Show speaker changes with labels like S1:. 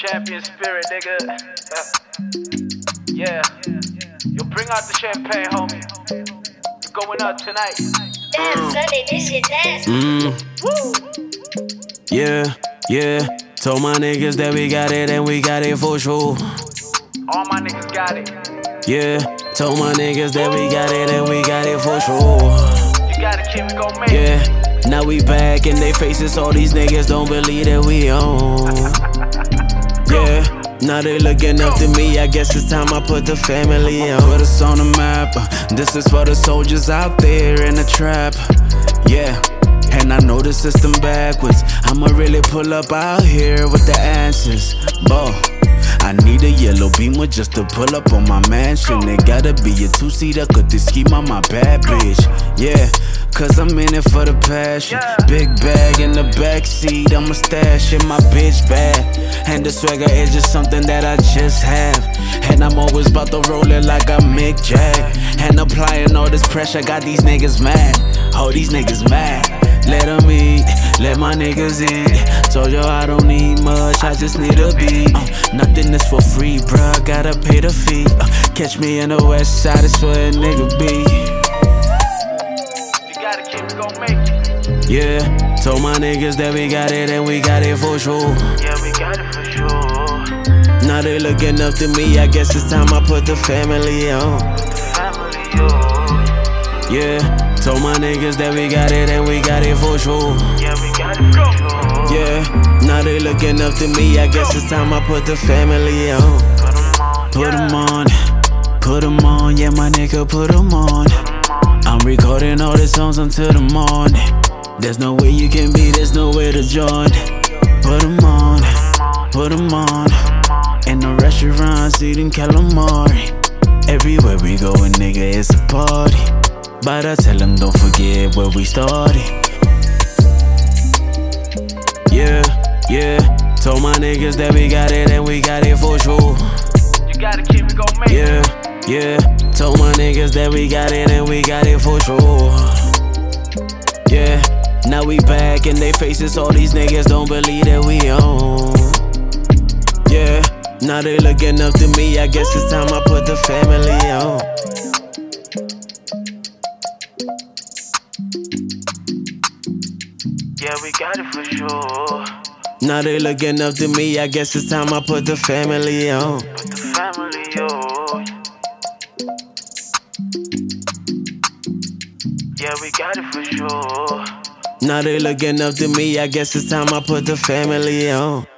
S1: champion spirit, nigga. Yeah. Yo, bring out the champagne, homie. You're going up tonight.
S2: Damn, Sunday, this shit nasty.
S3: Yeah. Told my niggas that we got it and we got it for sure.
S1: All my niggas got it.
S3: Yeah, told my niggas that we got it and we got it for sure.
S1: You got it, kid, we gon' make it.
S3: Yeah, now we back in they faces, all these niggas don't believe that we on. Yeah, now they looking up to me, I guess it's time I put the family on. Put us on the map, this is for the soldiers out there in the trap. Yeah, and I know the system backwards, I'ma really pull up out here with the answers. Boy, I need a yellow Beamer just to pull up on my mansion. It gotta be a two-seater, cause this scheme on my bad bitch. Yeah, cause I'm in it for the passion. Big bag in the backseat, I'ma stash in my bitch bag. And the swagger is just something that I just have. And I'm always about to roll it like I'm Mick Jag. And applying all this pressure got these niggas mad. Oh, these niggas mad. Let them eat, let my niggas eat. Told you I don't need much, I just need a beat. Nothing is for free, bruh, gotta pay the fee. Catch me in the west side, it's where a nigga be.
S1: You got it, kid, we gon' make it.
S3: Yeah, told my niggas that we got it and we got it for sure.
S1: Yeah, we got it for sure.
S3: Now they looking up to me, I guess it's time I put the family on.
S1: Family, yo.
S3: Yeah. Told my niggas that we got it and we got it for sure.
S1: Yeah, we got it for sure.
S3: Yeah, now they looking up to me, I guess it's time I put the family on. Put them on, yeah my nigga, put them on. I'm recording all the songs until the morning. There's no way you can be, there's no way to join. Put them on. In the restaurants eating calamari. Everywhere we go, a nigga, it's a party. But I tell them don't forget where we started. Yeah, told my niggas that we got it and we got it for sure.
S1: You got it, kid, we gon' make it.
S3: Yeah, told my niggas that we got it and we got it for sure. Yeah, now we back in they faces, all these niggas don't believe that we on. Yeah, now they looking up to me, I guess it's time I put the family on.
S1: Yeah, we got it for sure.
S3: Now they looking up to me, I guess it's time I put the family on.
S1: Put the family, yo. Yeah, we got it for sure.
S3: Now they looking up to me, I guess it's time I put the family on.